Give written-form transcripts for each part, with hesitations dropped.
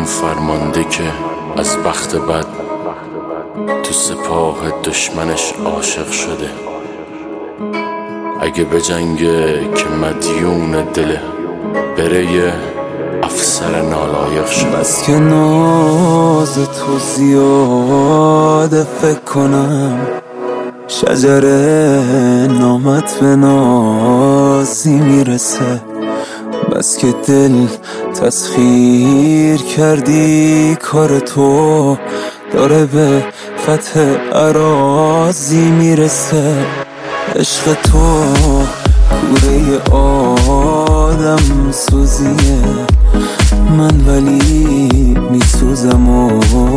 فرمانده که از بخت بد تو سپاه دشمنش عاشق شده. اگه بجنگه که مدیون دله، بره یه افسر نالایق شده. بس که ناز تو زیاده، فکر کنم شجر نامت به نازی میرسه. بس که دل تسخیر کردی، کار تو داره به فتح اراضی میرسه. عشق تو کوره آدم سوزیه، من ولی میسوزم و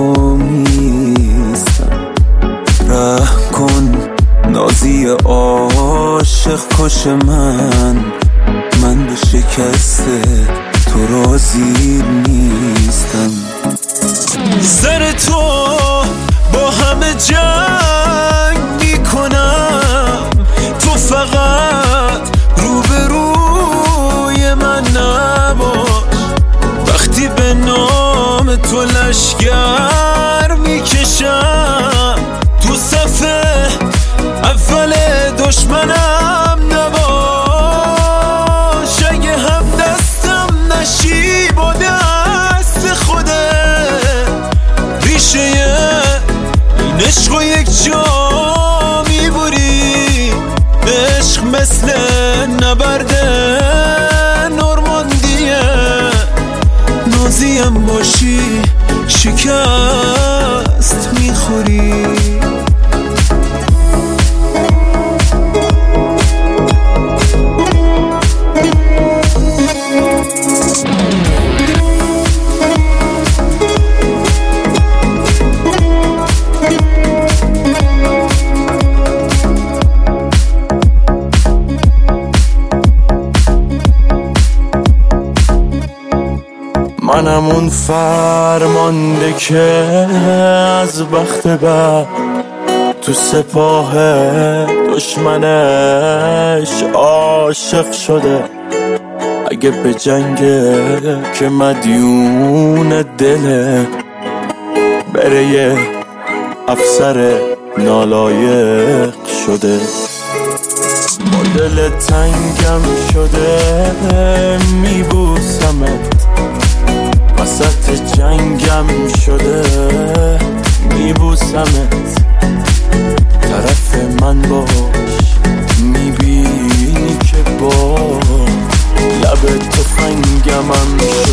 میستم. رحم کن نازی عاشق کش من به شکست تو راضی نیستم. سر تو با همه جنگ میکنم، تو فقط روبروی من نباش. وقتی به نام تو لشگر میکشم، تو صف اول دشمنم نباش. اگه هم دستم نشی با دست خودت، ریشه این عشق و یک جا میبری. عشق مثل نبرد نورماندیه، نازیم باشی شکست میخوری. منم اون فرمانده که از بخت بد تو سپاه دشمنش عاشق شده. اگه به جنگه که مدیون دله، بره یه افسر نالایق شده. با دل تنگم شده میبوسمت، وسط جنگم شده میبوسمت. طرف من باش، میبینی که با لب تفنگم